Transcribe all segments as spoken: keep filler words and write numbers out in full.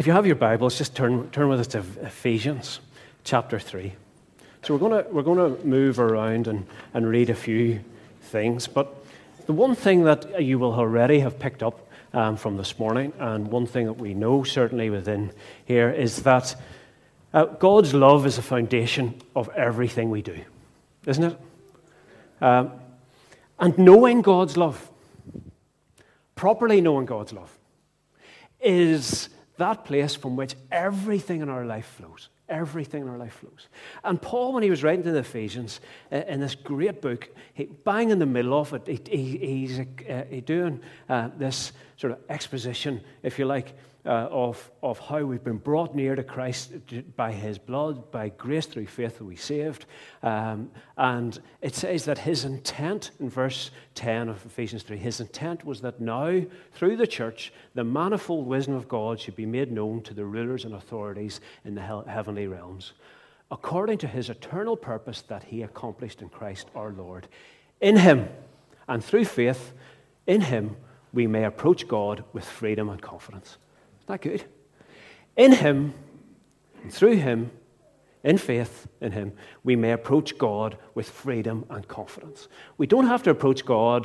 If you have your Bibles, just turn turn with us to Ephesians chapter three. So we're going to we're going to move around and, and read a few things. But the one thing that you will already have picked up um, from this morning, and one thing that we know certainly within here, is that uh, God's love is the foundation of everything we do, isn't it? Um, and knowing God's love, properly knowing God's love, is that place from which everything in our life flows. Everything in our life flows. And Paul, when he was writing to the Ephesians, uh, in this great book, he, bang in the middle of it, he, he, he's uh, he doing uh, this sort of exposition, if you like, uh, of, of how we've been brought near to Christ by his blood, by grace through faith that we saved. Um, and it says that his intent, in verse ten of Ephesians three, his intent was that now, through the church, the manifold wisdom of God should be made known to the rulers and authorities in the he- heavenly realms, according to his eternal purpose that he accomplished in Christ our Lord. In him, and through faith in him, we may approach God with freedom and confidence. Isn't that good? In him, and through him, in faith in him, we may approach God with freedom and confidence. We don't have to approach God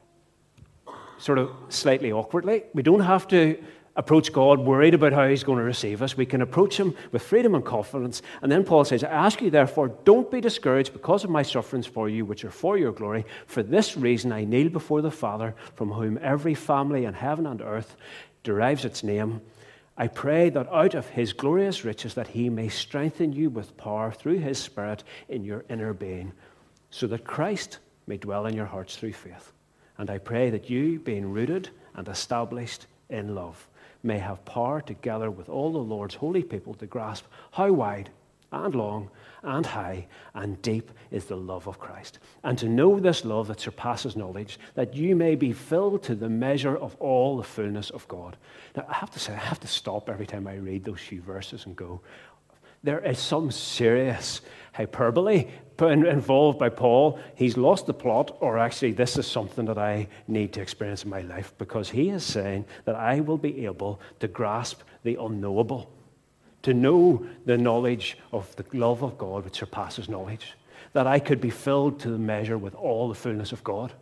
sort of slightly awkwardly. We don't have to approach God worried about how he's going to receive us. We can approach him with freedom and confidence. And then Paul says, I ask you therefore, don't be discouraged because of my sufferings for you, which are for your glory. For this reason I kneel before the Father, from whom every family in heaven and earth derives its name. I pray that out of his glorious riches that he may strengthen you with power through his Spirit in your inner being, so that Christ may dwell in your hearts through faith. And I pray that you, being rooted and established in love, may have power together with all the Lord's holy people to grasp how wide and long and high and deep is the love of Christ, and to know this love that surpasses knowledge, that you may be filled to the measure of all the fullness of God. Now, I have to say, I have to stop every time I read those few verses and go, there is some serious hyperbole involved by Paul. He's lost the plot, or actually this is something that I need to experience in my life, because he is saying that I will be able to grasp the unknowable, to know the knowledge of the love of God which surpasses knowledge, that I could be filled to the measure with all the fullness of God.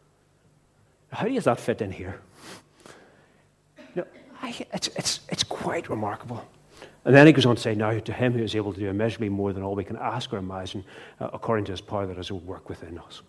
How does that fit in here? You know, I, it's, it's, it's quite remarkable. And then he goes on to say, now to him who is able to do immeasurably more than all we can ask or imagine, uh, according to his power that is at work within us.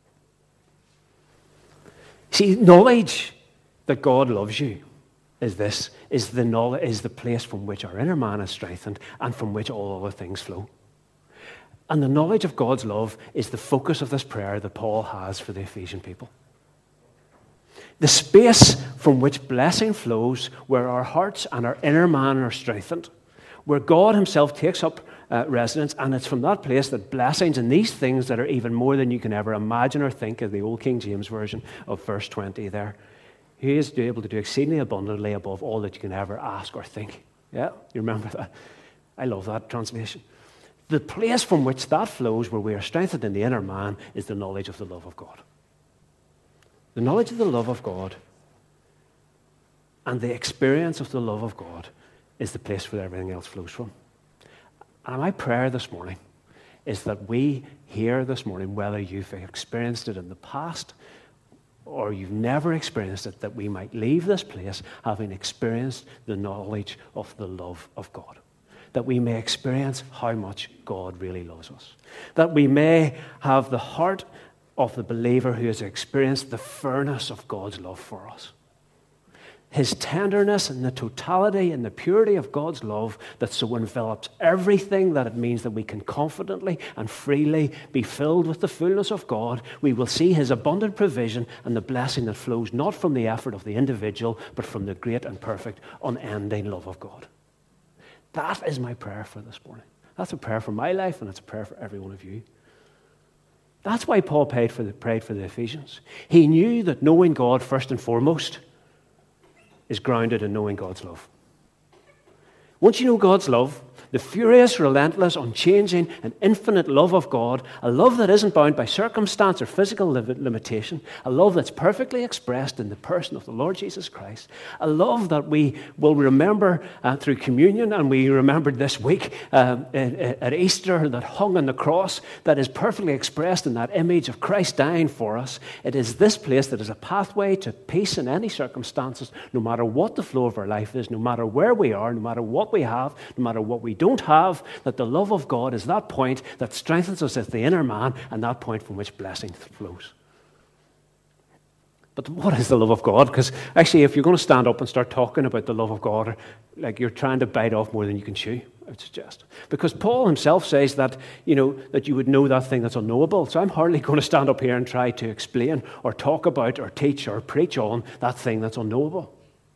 See, knowledge that God loves you is this, is the knowledge, is the place from which our inner man is strengthened and from which all other things flow. And the knowledge of God's love is the focus of this prayer that Paul has for the Ephesian people. The space from which blessing flows, where our hearts and our inner man are strengthened, where God himself takes up uh, residence, and it's from that place that blessings and these things that are even more than you can ever imagine or think, of the old King James Version of verse twenty there, he is able to do exceedingly abundantly above all that you can ever ask or think. Yeah, you remember that? I love that translation. The place from which that flows, where we are strengthened in the inner man, is the knowledge of the love of God. The knowledge of the love of God and the experience of the love of God is the place where everything else flows from. And my prayer this morning is that we here this morning, whether you've experienced it in the past or you've never experienced it, that we might leave this place having experienced the knowledge of the love of God. That we may experience how much God really loves us. That we may have the heart of the believer who has experienced the furnace of God's love for us. His tenderness and the totality and the purity of God's love that so envelops everything that it means that we can confidently and freely be filled with the fullness of God. We will see his abundant provision and the blessing that flows not from the effort of the individual, but from the great and perfect, unending love of God. That is my prayer for this morning. That's a prayer for my life, and it's a prayer for every one of you. That's why Paul prayed for the, prayed for the Ephesians. He knew that knowing God first and foremost is grounded in knowing God's love. Once you know God's love, The furious, relentless, unchanging, and infinite love of God, a love that isn't bound by circumstance or physical li- limitation, a love that's perfectly expressed in the person of the Lord Jesus Christ, a love that we will remember uh, through communion, and we remembered this week uh, at, at Easter, that hung on the cross, that is perfectly expressed in that image of Christ dying for us. It is this place that is a pathway to peace in any circumstances, no matter what the flow of our life is, no matter where we are, no matter what we have, no matter what we don't have, that the love of God is that point that strengthens us as the inner man, and that point from which blessing flows. But what is the love of God? Because actually, if you're going to stand up and start talking about the love of God, like you're trying to bite off more than you can chew, I would suggest. Because Paul himself says that, you know, that you would know that thing that's unknowable. So I'm hardly going to stand up here and try to explain or talk about or teach or preach on that thing that's unknowable.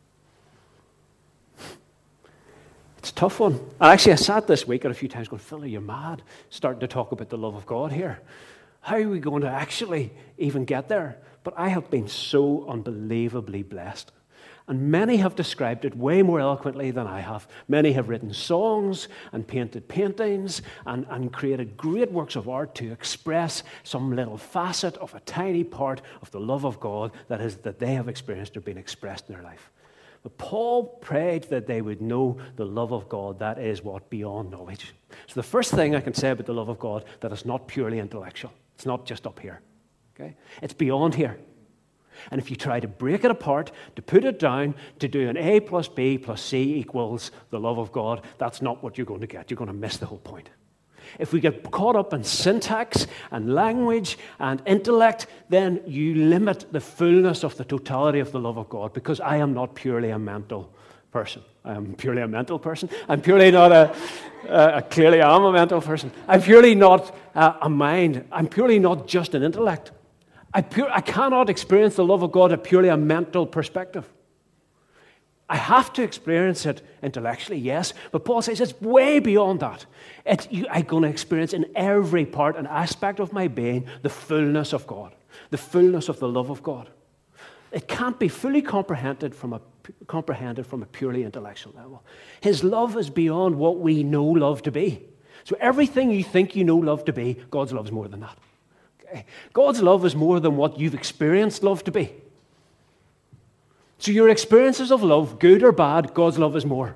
It's a tough one. And actually, I sat this week a few times going, Phil, you're mad, starting to talk about the love of God here. How are we going to actually even get there? But I have been so unbelievably blessed. And many have described it way more eloquently than I have. Many have written songs and painted paintings and, and created great works of art to express some little facet of a tiny part of the love of God that is that they have experienced or been expressed in their life. But Paul prayed that they would know the love of God. That is what? Beyond knowledge. So the first thing I can say about the love of God, that it's not purely intellectual. It's not just up here. Okay? It's beyond here. And if you try to break it apart, to put it down, to do an A plus B plus C equals the love of God, that's not what you're going to get. You're going to miss the whole point. If we get caught up in syntax and language and intellect, then you limit the fullness of the totality of the love of God, because I am not purely a mental person. I am purely a mental person. I'm purely not a, uh, clearly I am a mental person. I'm purely not uh, a mind. I'm purely not just an intellect. I, pure, I cannot experience the love of God at purely a mental perspective. I have to experience it intellectually, yes, but Paul says it's way beyond that. It, you, I'm going to experience in every part and aspect of my being the fullness of God, the fullness of the love of God. It can't be fully comprehended from a comprehended from a purely intellectual level. His love is beyond what we know love to be. So everything you think you know love to be, God's love is more than that. Okay? God's love is more than what you've experienced love to be. So your experiences of love, good or bad, God's love is more.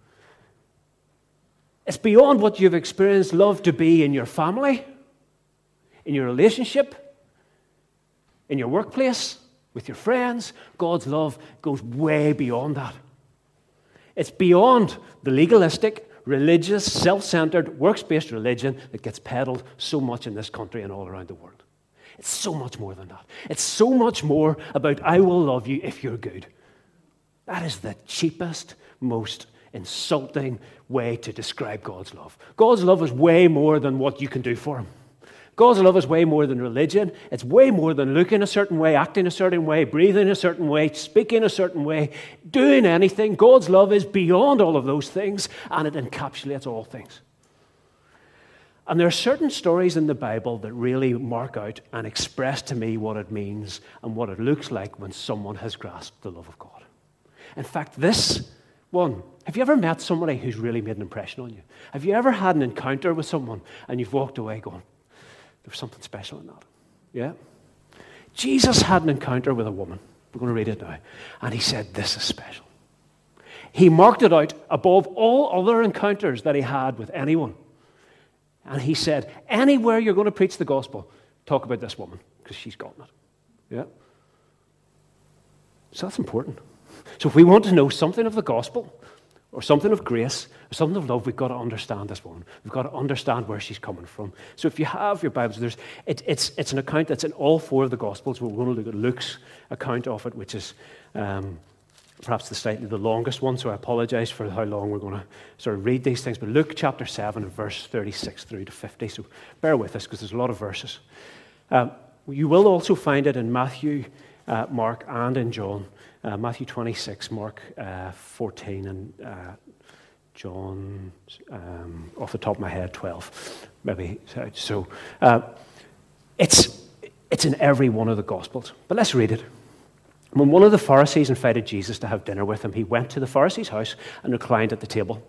It's beyond what you've experienced love to be in your family, in your relationship, in your workplace, with your friends. God's love goes way beyond that. It's beyond the legalistic, religious, self-centered, works-based religion that gets peddled so much in this country and all around the world. It's so much more than that. It's so much more about, I will love you if you're good. That is the cheapest, most insulting way to describe God's love. God's love is way more than what you can do for him. God's love is way more than religion. It's way more than looking a certain way, acting a certain way, breathing a certain way, speaking a certain way, doing anything. God's love is beyond all of those things, and it encapsulates all things. And there are certain stories in the Bible that really mark out and express to me what it means and what it looks like when someone has grasped the love of God. In fact, this one, have you ever met somebody who's really made an impression on you? Have you ever had an encounter with someone and you've walked away going, there's something special in that? Yeah? Jesus had an encounter with a woman. We're going to read it now. And he said, this is special. He marked it out above all other encounters that he had with anyone. And he said, anywhere you're going to preach the gospel, talk about this woman, because she's gotten it. Yeah? So that's important. So if we want to know something of the gospel, or something of grace, or something of love, we've got to understand this woman. We've got to understand where she's coming from. So if you have your Bibles, there's it, it's it's an account that's in all four of the Gospels. We're going to look at Luke's account of it, which is um, perhaps the slightly the longest one, so I apologize for how long we're going to sort of read these things. But Luke chapter seven, and verse thirty-six through to fifty. So bear with us, because there's a lot of verses. Um, you will also find it in Matthew, uh, Mark, and in John. Uh, Matthew twenty-six, Mark uh, fourteen, and uh, John, um, off the top of my head, twelve, maybe. So uh, it's it's in every one of the Gospels. But let's read it. When one of the Pharisees invited Jesus to have dinner with him, he went to the Pharisee's house and reclined at the table.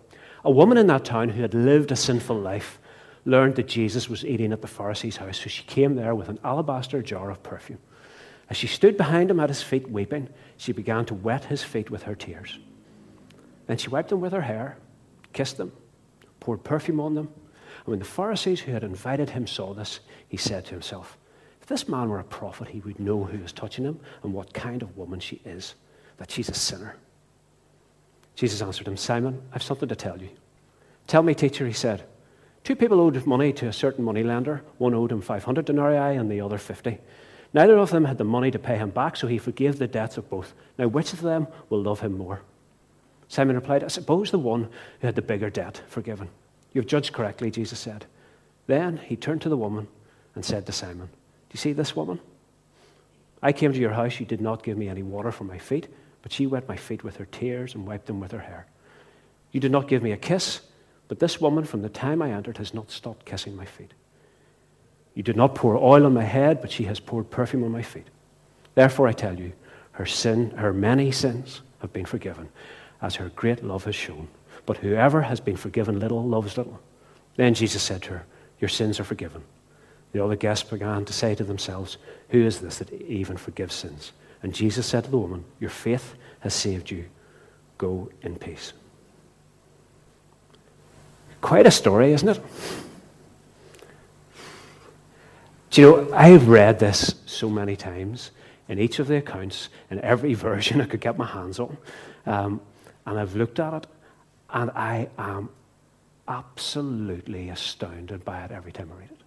A woman in that town who had lived a sinful life learned that Jesus was eating at the Pharisee's house, so she came there with an alabaster jar of perfume. As she stood behind him at his feet weeping, she began to wet his feet with her tears. Then she wiped them with her hair, kissed them, poured perfume on them. And when the Pharisees who had invited him saw this, he said to himself, if this man were a prophet, he would know who is touching him and what kind of woman she is, that she's a sinner. Jesus answered him, Simon, I have something to tell you. Tell me, teacher, he said. Two people owed money to a certain moneylender. One owed him five hundred denarii and the other fifty. Neither of them had the money to pay him back, so he forgave the debts of both. Now, which of them will love him more? Simon replied, I suppose the one who had the bigger debt forgiven. You have judged correctly, Jesus said. Then he turned to the woman and said to Simon, do you see this woman? I came to your house, you did not give me any water for my feet, but she wet my feet with her tears and wiped them with her hair. You did not give me a kiss, but this woman from the time I entered has not stopped kissing my feet. You did not pour oil on my head, but she has poured perfume on my feet. Therefore I tell you, her sin, her many sins have been forgiven, as her great love has shown. But whoever has been forgiven little loves little. Then Jesus said to her, your sins are forgiven. The other guests began to say to themselves, who is this that even forgives sins? And Jesus said to the woman, your faith has saved you. Go in peace. Quite a story, isn't it? Do you know, I've read this so many times in each of the accounts, in every version I could get my hands on. Um, and I've looked at it, and I am absolutely astounded by it every time I read it.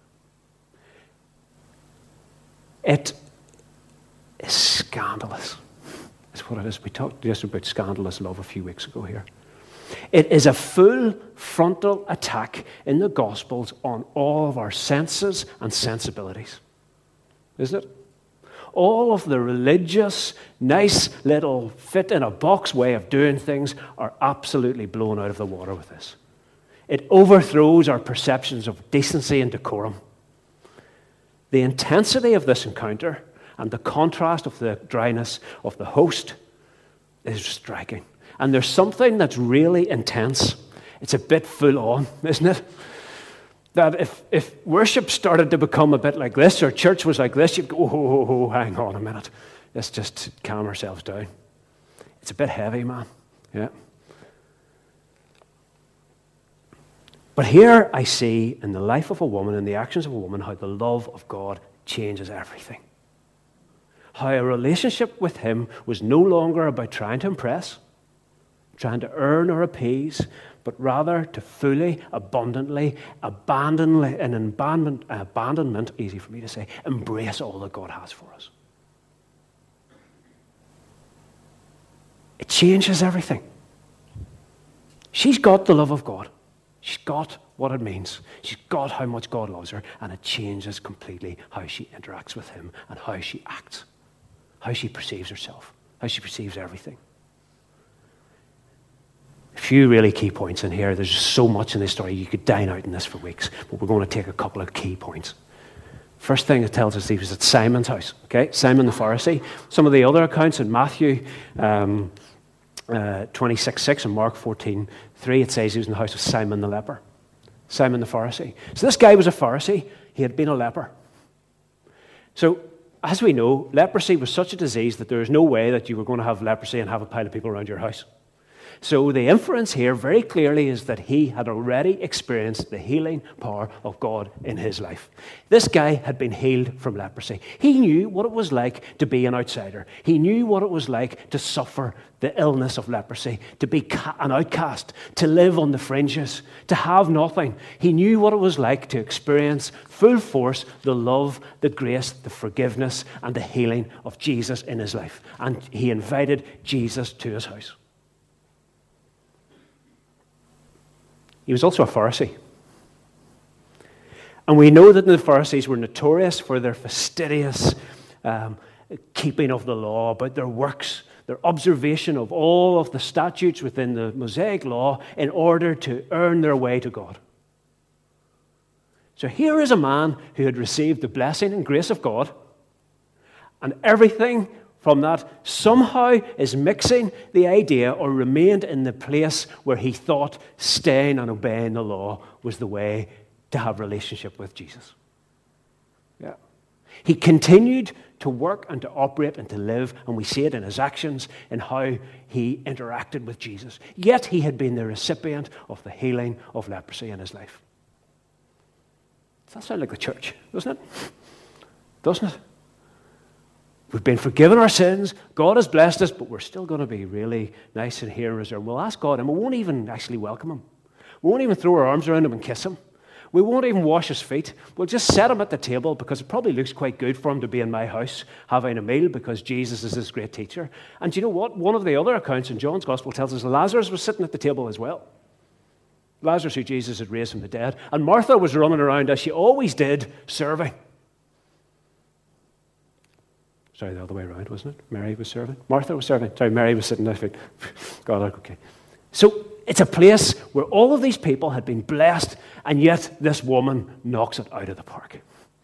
It is scandalous. That's what it is. We talked just about scandalous love a few weeks ago here. It is a full frontal attack in the Gospels on all of our senses and sensibilities. Isn't it? All of the religious, nice little fit-in-a-box way of doing things are absolutely blown out of the water with this. It overthrows our perceptions of decency and decorum. The intensity of this encounter and the contrast of the dryness of the host is striking. And there's something that's really intense. It's a bit full on, isn't it? That if, if worship started to become a bit like this, or church was like this, you'd go, oh, oh, oh, hang on a minute. Let's just calm ourselves down. It's a bit heavy, man. Yeah. But here I see in the life of a woman, in the actions of a woman, how the love of God changes everything. How a relationship with him was no longer about trying to impress, trying to earn or appease, but rather to fully, abundantly, abandon, in abandonment, abandonment, easy for me to say, embrace all that God has for us. It changes everything. She's got the love of God. She's got what it means. She's got how much God loves her, and it changes completely how she interacts with him and how she acts, how she perceives herself, how she perceives everything. A few really key points in here. There's just so much in this story. You could dine out in this for weeks, but we're going to take a couple of key points. First thing it tells us, he was at Simon's house. Okay, Simon the Pharisee. Some of the other accounts in Matthew um, uh, twenty-six six and Mark fourteen three, it says he was in the house of Simon the leper. Simon the Pharisee. So this guy was a Pharisee. He had been a leper. So, as we know, leprosy was such a disease that there is no way that you were going to have leprosy and have a pile of people around your house. So the inference here very clearly is that he had already experienced the healing power of God in his life. This guy had been healed from leprosy. He knew what it was like to be an outsider. He knew what it was like to suffer the illness of leprosy, to be an outcast, to live on the fringes, to have nothing. He knew what it was like to experience full force the love, the grace, the forgiveness, and the healing of Jesus in his life. And he invited Jesus to his house. He was also a Pharisee. And we know that the Pharisees were notorious for their fastidious um, keeping of the law, about their works, their observation of all of the statutes within the Mosaic law in order to earn their way to God. So here is a man who had received the blessing and grace of God, and everything from that somehow is mixing the idea, or remained in the place where he thought staying and obeying the law was the way to have relationship with Jesus. Yeah. He continued to work and to operate and to live, and we see it in his actions, in how he interacted with Jesus. Yet he had been the recipient of the healing of leprosy in his life. Does that sound like the church, doesn't it? Doesn't it? We've been forgiven our sins, God has blessed us, but we're still going to be really nice and here and reserved. We'll ask God, and we won't even actually welcome him. We won't even throw our arms around him and kiss him. We won't even wash his feet. We'll just set him at the table, because it probably looks quite good for him to be in my house having a meal, because Jesus is this great teacher. And do you know what? One of the other accounts in John's Gospel tells us Lazarus was sitting at the table as well. Lazarus, who Jesus had raised from the dead. And Martha was running around, as she always did, serving. Sorry, the other way around, wasn't it? Mary was serving. Martha was serving. Sorry, Mary was sitting there. God, okay. So it's a place where all of these people had been blessed, and yet this woman knocks it out of the park.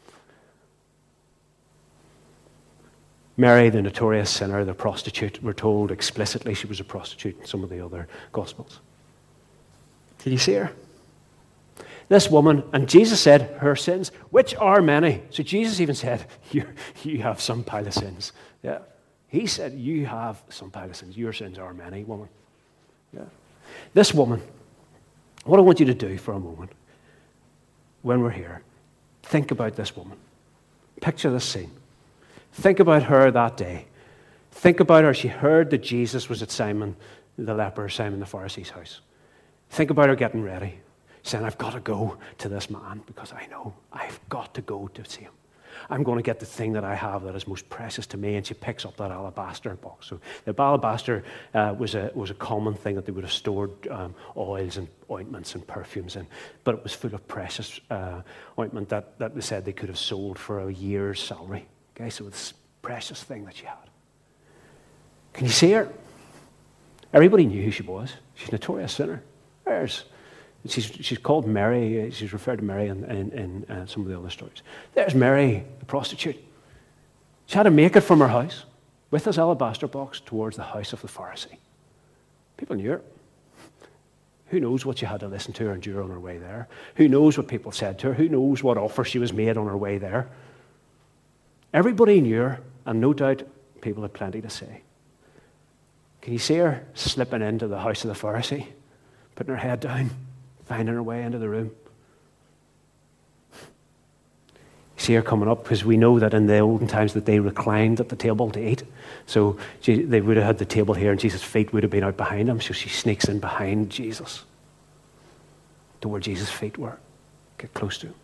Mary, the notorious sinner, the prostitute, we're told explicitly she was a prostitute in some of the other Gospels. Did you see her? This woman, and Jesus said, her sins, which are many. So Jesus even said, you, you have some pile of sins. Yeah. He said, you have some pile of sins. Your sins are many, woman. Yeah. This woman, what I want you to do for a moment, when we're here, think about this woman. Picture this scene. Think about her that day. Think about her. She heard that Jesus was at Simon the leper, Simon the Pharisee's house. Think about her getting ready, saying, I've got to go to this man, because I know I've got to go to see him. I'm going to get the thing that I have that is most precious to me. And she picks up that alabaster box. So the alabaster uh, was a was a common thing that they would have stored um, oils and ointments and perfumes in. But it was full of precious uh, ointment that, that they said they could have sold for a year's salary. Okay, so this precious thing that she had. Can you see her? Everybody knew who she was. She's a notorious sinner. There's She's, she's called Mary. She's referred to Mary in, in, in uh, some of the other stories. There's Mary, the prostitute. She had to make it from her house with this alabaster box towards the house of the Pharisee. People knew her. Who knows what she had to listen to or endure on her way there? Who knows what people said to her? Who knows what offer she was made on her way there? Everybody knew her, and no doubt people had plenty to say. Can you see her slipping into the house of the Pharisee, putting her head down, finding her way into the room? You see her coming up, because we know that in the olden times that they reclined at the table to eat. So they would have had the table here, and Jesus' feet would have been out behind him. So she sneaks in behind Jesus to where Jesus' feet were. Get close to him.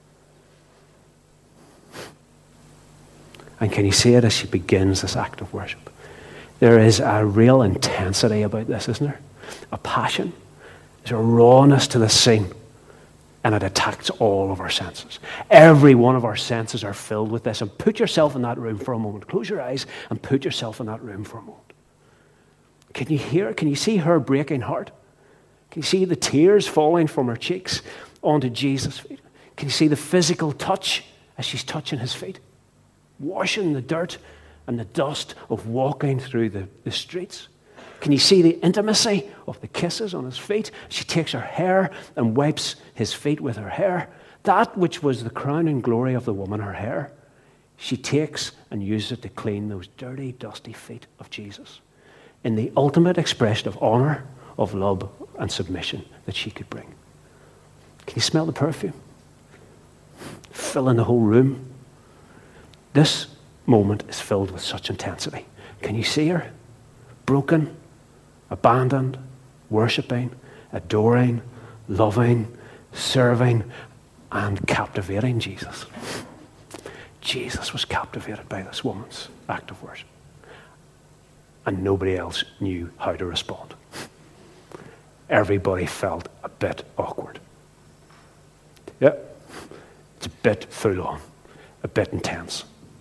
And can you see it as she begins this act of worship? There is a real intensity about this, isn't there? A passion. There's a rawness to the scene, and it attacks all of our senses. Every one of our senses are filled with this. And put yourself in that room for a moment. Close your eyes and put yourself in that room for a moment. Can you hear? Can you see her breaking heart? Can you see the tears falling from her cheeks onto Jesus' feet? Can you see the physical touch as she's touching his feet? Washing the dirt and the dust of walking through the, the streets. Can you see the intimacy of the kisses on his feet? She takes her hair and wipes his feet with her hair. That which was the crown and glory of the woman, her hair, she takes and uses it to clean those dirty, dusty feet of Jesus in the ultimate expression of honor, of love, and submission that she could bring. Can you smell the perfume? Filling the whole room. This moment is filled with such intensity. Can you see her? Broken, abandoned, worshipping, adoring, loving, serving, and captivating Jesus. Jesus was captivated by this woman's act of worship. And nobody else knew how to respond. Everybody felt a bit awkward. Yep, it's a bit full on, a bit intense.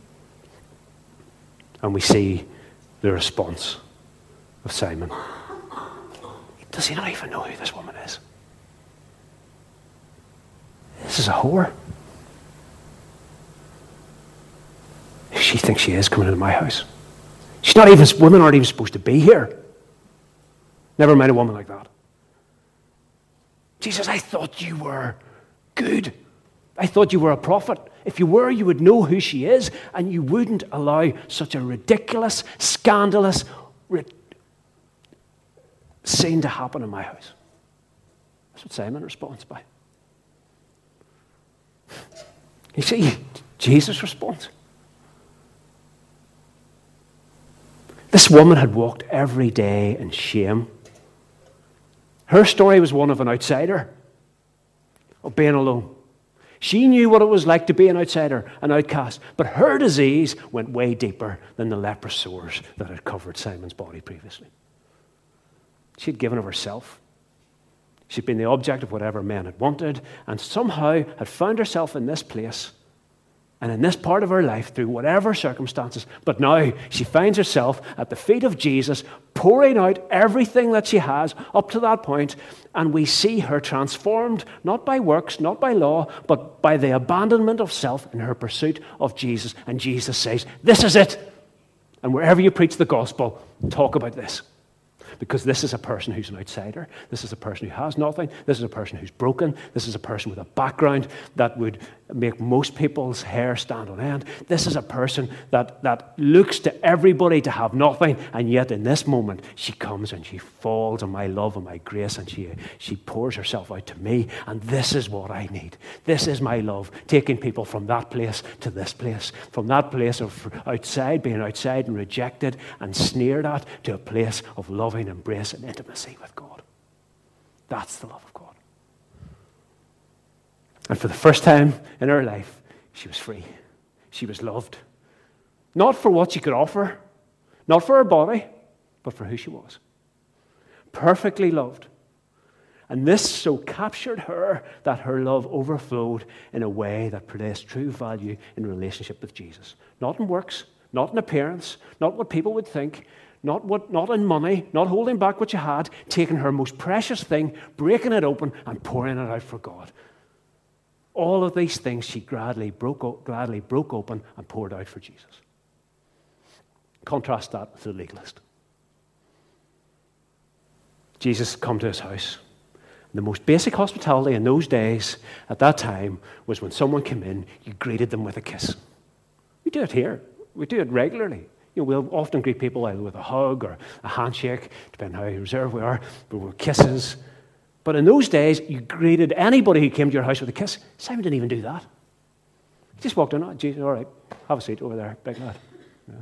And we see the response of Simon. Does he not even know who this woman is? This is a whore. She thinks she is coming into my house. She's not even, women aren't even supposed to be here. Never mind a woman like that. Jesus, I thought you were good. I thought you were a prophet. If you were, you would know who she is, and you wouldn't allow such a ridiculous, scandalous ri- scene to happen in my house. That's what Simon responds by. You see, Jesus responds. This woman had walked every day in shame. Her story was one of an outsider, of being alone. She knew what it was like to be an outsider, an outcast. But her disease went way deeper than the leprous sores that had covered Simon's body previously. She had given of herself. She'd been the object of whatever men had wanted, and somehow had found herself in this place and in this part of her life through whatever circumstances. But now she finds herself at the feet of Jesus, pouring out everything that she has up to that point, and we see her transformed, not by works, not by law, but by the abandonment of self in her pursuit of Jesus. And Jesus says, this is it. And wherever you preach the gospel, talk about this. Because this is a person who's an outsider. This is a person who has nothing. This is a person who's broken. This is a person with a background that would make most people's hair stand on end. This is a person that, that looks to everybody to have nothing, and yet in this moment she comes and she falls on my love and my grace, and she, she pours herself out to me, and this is what I need. This is my love, taking people from that place to this place, from that place of outside, being outside and rejected and sneered at, to a place of loving embrace and intimacy with God. That's the love of God. And for the first time in her life, she was free. She was loved. Not for what she could offer, not for her body, but for who she was. Perfectly loved. And this so captured her that her love overflowed in a way that produced true value in relationship with Jesus. Not in works, not in appearance, not what people would think, Not, what, not in money, not holding back what you had, taking her most precious thing, breaking it open and pouring it out for God. All of these things she gladly broke, gladly broke open and poured out for Jesus. Contrast that with the legalist. Jesus had come to his house. The most basic hospitality in those days, at that time, was when someone came in, you greeted them with a kiss. We do it here. We do it regularly. You know, we'll often greet people either with a hug or a handshake, depending on how reserved we are, but with kisses. But in those days, you greeted anybody who came to your house with a kiss. Simon didn't even do that. He just walked in, oh, Jesus, all right, have a seat over there, big lad. Yeah.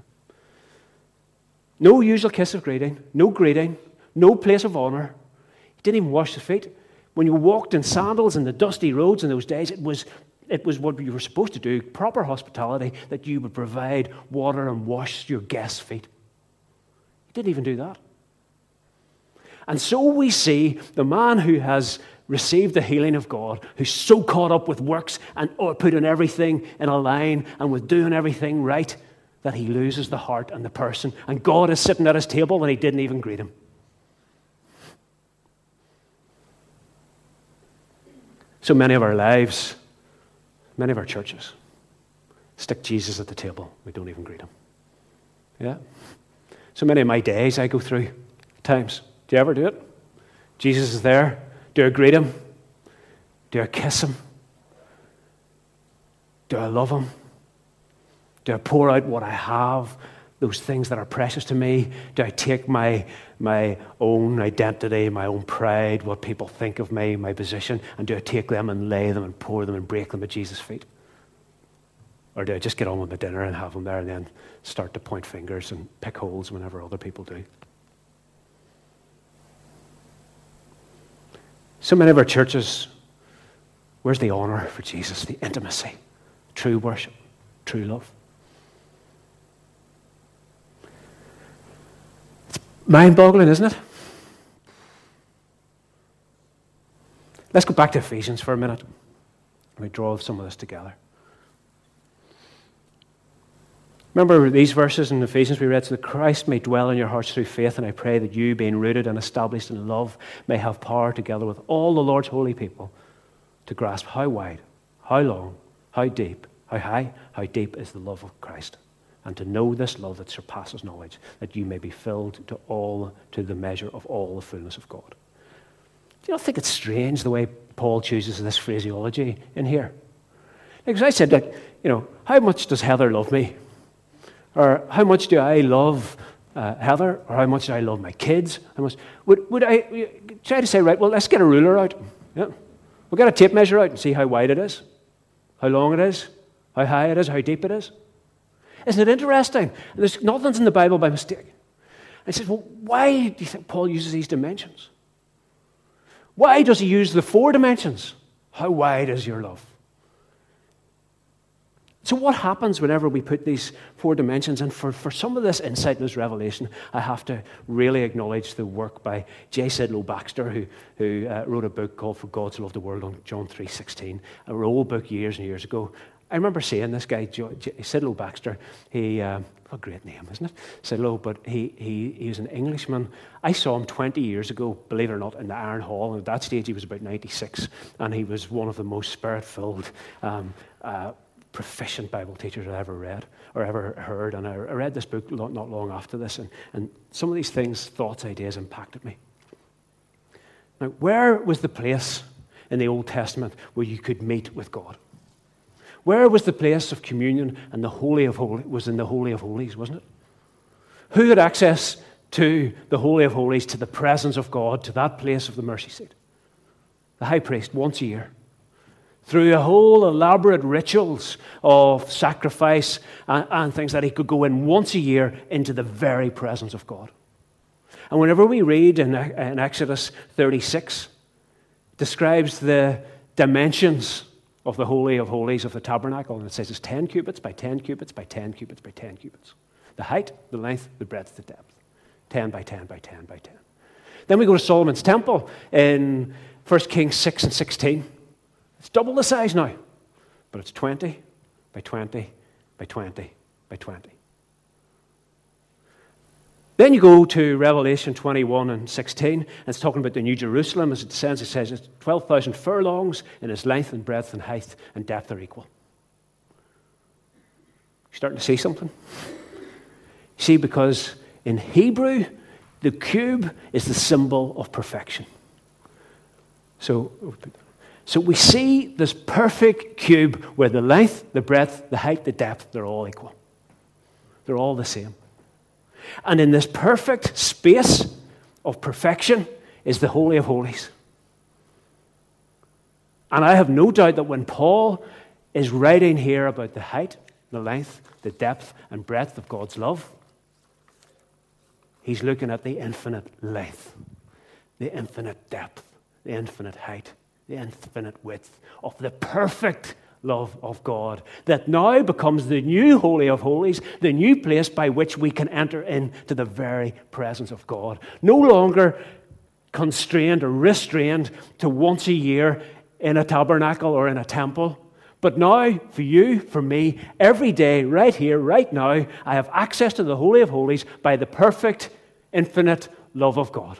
No usual kiss of greeting, no greeting, no place of honor. He didn't even wash his feet. When you walked in sandals in the dusty roads in those days, it was It was what you were supposed to do, proper hospitality, that you would provide water and wash your guests' feet. He didn't even do that. And so we see the man who has received the healing of God, who's so caught up with works and or putting everything in a line and with doing everything right, that he loses the heart and the person. And God is sitting at his table and he didn't even greet him. So many of our lives, many of our churches, stick Jesus at the table. We don't even greet him. Yeah? So many of my days I go through times. Do you ever do it? Jesus is there. Do I greet him? Do I kiss him? Do I love him? Do I pour out what I have, those things that are precious to me? Do I take my, my own identity, my own pride, what people think of me, my position, and do I take them and lay them and pour them and break them at Jesus' feet? Or do I just get on with my dinner and have them there and then start to point fingers and pick holes whenever other people do? So many of our churches, where's the honor for Jesus, the intimacy, true worship, true love? It's mind-boggling, isn't it? Let's go back to Ephesians for a minute. Let me draw some of this together. Remember these verses in Ephesians we read, so that Christ may dwell in your hearts through faith, and I pray that you, being rooted and established in love, may have power together with all the Lord's holy people to grasp how wide, how long, how deep, how high, how deep is the love of Christ. and to know this love that surpasses knowledge, that you may be filled to all, to the measure of all the fullness of God. Do you not think it's strange the way Paul chooses this phraseology in here? Because I said, like, you know, how much does Heather love me? Or how much do I love uh, Heather? Or how much do I love my kids? How much would would I try to say, right? Well, let's get a ruler out. Yeah, we'll get a tape measure out and see how wide it is, how long it is, how high it is, how deep it is. Isn't it interesting? There's nothing's in the Bible by mistake. I said, well, why do you think Paul uses these dimensions? Why does he use the four dimensions? How wide is your love? So what happens whenever we put these four dimensions? And for, for some of this insight, this revelation, I have to really acknowledge the work by J. Sidlow Baxter, who, who uh, wrote a book called For God So Loved the World on John three sixteen, a old book years and years ago. I remember seeing this guy, J. Sidlow Baxter. He, uh, what a great name, isn't it? Sidlow, but he, he, he was an Englishman. I saw him twenty years ago, believe it or not, in the Iron Hall. And at that stage, he was about ninety-six, and he was one of the most spirit-filled, um, uh, proficient Bible teachers I ever read or ever heard. And I, I read this book not long after this, and, and some of these things, thoughts, ideas impacted me. Now, where was the place in the Old Testament where you could meet with God? Where was the place of communion? And the Holy of Holies was in the Holy of Holies, wasn't it? Who had access to the Holy of Holies, to the presence of God, to that place of the mercy seat? The high priest, once a year. Through a whole elaborate rituals of sacrifice and, and things that he could go in once a year into the very presence of God. And whenever we read in, in Exodus thirty-six, it describes the dimensions of the Holy of Holies of the tabernacle, and it says it's ten cubits by ten cubits by ten cubits by ten cubits. The height, the length, the breadth, the depth. ten by ten by ten by ten. Then we go to Solomon's temple in First Kings six and sixteen. It's double the size now, but it's twenty by twenty by twenty by twenty. Then you go to Revelation twenty-one and sixteen, and it's talking about the New Jerusalem. As it descends, it says it's twelve thousand furlongs, and its length and breadth and height and depth are equal. You're starting to see something? See, because in Hebrew, the cube is the symbol of perfection. So, so we see this perfect cube where the length, the breadth, the height, the depth, they're all equal. They're all the same. And in this perfect space of perfection is the Holy of Holies. And I have no doubt that when Paul is writing here about the height, the length, the depth, and breadth of God's love, he's looking at the infinite length, the infinite depth, the infinite height, the infinite width of the perfect love of God that now becomes the new Holy of Holies, the new place by which we can enter into the very presence of God. No longer constrained or restrained to once a year in a tabernacle or in a temple, but now for you, for me, every day, right here, right now, I have access to the Holy of Holies by the perfect, infinite love of God.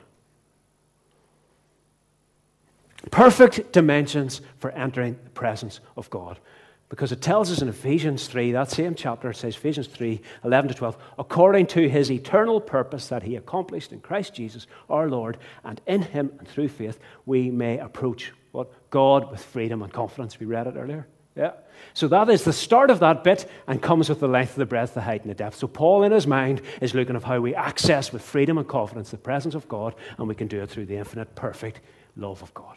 Perfect dimensions for entering the presence of God. Because it tells us in Ephesians three, that same chapter, it says Ephesians three, eleven to twelve, according to his eternal purpose that he accomplished in Christ Jesus our Lord, and in him and through faith we may approach what? God with freedom and confidence. We read it earlier. Yeah. So that is the start of that bit and comes with the length, the breadth, the height, and the depth. So Paul in his mind is looking at how we access with freedom and confidence the presence of God, and we can do it through the infinite, perfect love of God.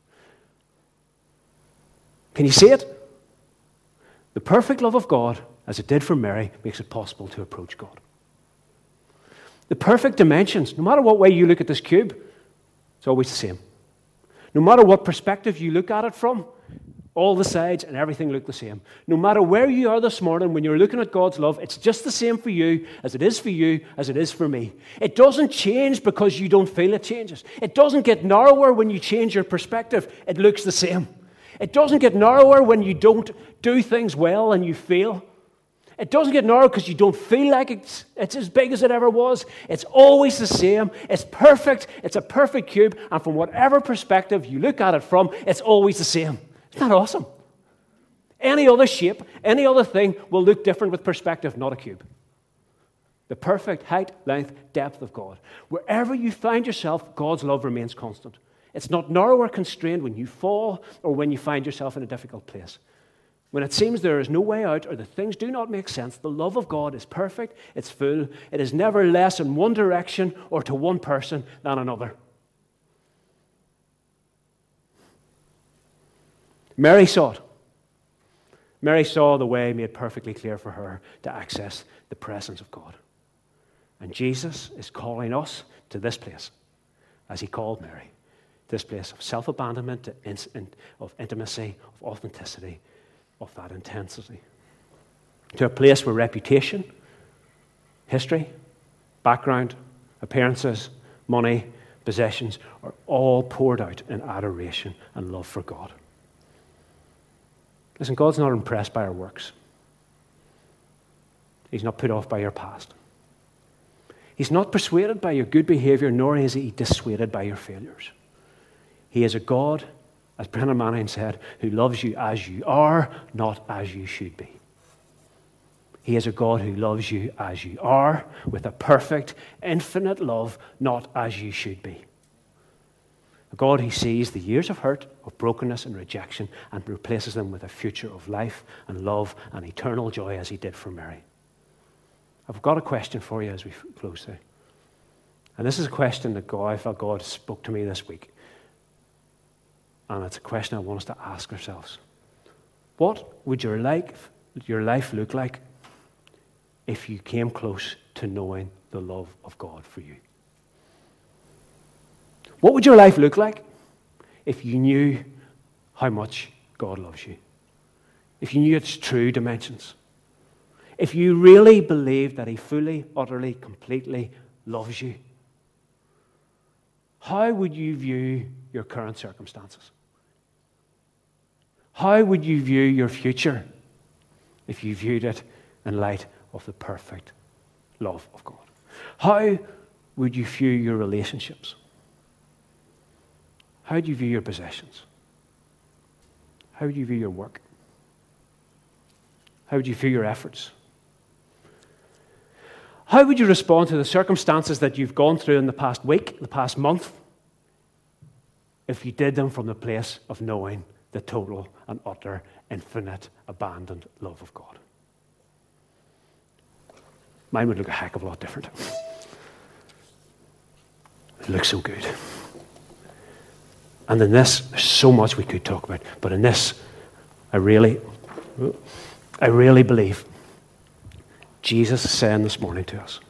Can you see it? The perfect love of God, as it did for Mary, makes it possible to approach God. The perfect dimensions, no matter what way you look at this cube, it's always the same. No matter what perspective you look at it from, all the sides and everything look the same. No matter where you are this morning, when you're looking at God's love, it's just the same for you as it is for you, as it is for me. It doesn't change because you don't feel it changes. It doesn't get narrower when you change your perspective. It looks the same. It doesn't get narrower when you don't do things well and you fail. It doesn't get narrow because you don't feel like it's, it's as big as it ever was. It's always the same. It's perfect. It's a perfect cube. And from whatever perspective you look at it from, it's always the same. Isn't that awesome? Any other shape, any other thing will look different with perspective, not a cube. The perfect height, length, depth of God. Wherever you find yourself, God's love remains constant. It's not narrow or constrained when you fall or when you find yourself in a difficult place. When it seems there is no way out or the things do not make sense, the love of God is perfect, it's full, it is never less in one direction or to one person than another. Mary saw it. Mary saw the way made perfectly clear for her to access the presence of God. And Jesus is calling us to this place, as he called Mary, this place of self-abandonment, of intimacy, of authenticity, of that intensity. To a place where reputation, history, background, appearances, money, possessions are all poured out in adoration and love for God. Listen, God's not impressed by our works. He's not put off by your past. He's not persuaded by your good behavior, nor is he dissuaded by your failures. He is a God, as Brennan Manning said, who loves you as you are, not as you should be. He is a God who loves you as you are, with a perfect, infinite love, not as you should be. A God who sees the years of hurt, of brokenness and rejection and replaces them with a future of life and love and eternal joy as he did for Mary. I've got a question for you as we close there. And this is a question that God, I felt God spoke to me this week. And it's a question I want us to ask ourselves. What would your life, your life look like if you came close to knowing the love of God for you? What would your life look like if you knew how much God loves you? If you knew its true dimensions? If you really believed that he fully, utterly, completely loves you? How would you view your current circumstances? How would you view your future if you viewed it in light of the perfect love of God? How would you view your relationships? How do you view your possessions? How would you view your work? How would you view your efforts? How would you respond to the circumstances that you've gone through in the past week, the past month, if you did them from the place of knowing the total and utter, infinite, abandoned love of God? Mine would look a heck of a lot different. It looks so good. And in this, there's so much we could talk about. But in this, I really, I really believe Jesus is saying this morning to us,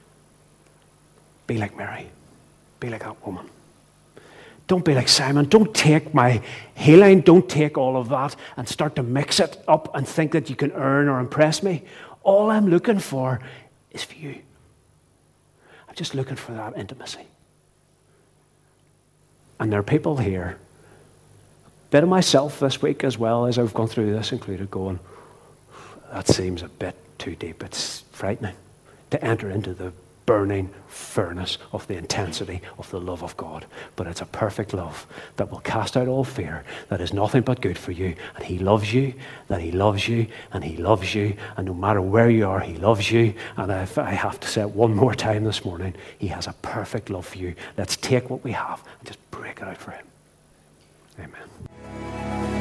be like Mary. Be like that woman. Don't be like Simon. Don't take my healing. Don't take all of that and start to mix it up and think that you can earn or impress me. All I'm looking for is for you. I'm just looking for that intimacy. And there are people here, a bit of myself this week as well as I've gone through this included, going, that seems a bit too deep. It's frightening to enter into the burning furnace of the intensity of the love of God. But it's a perfect love that will cast out all fear, that is nothing but good for you. And he loves you, that he loves you, and he loves you. And no matter where you are, he loves you. And if I have to say it one more time this morning, he has a perfect love for you. Let's take what we have and just break it out for him. Amen.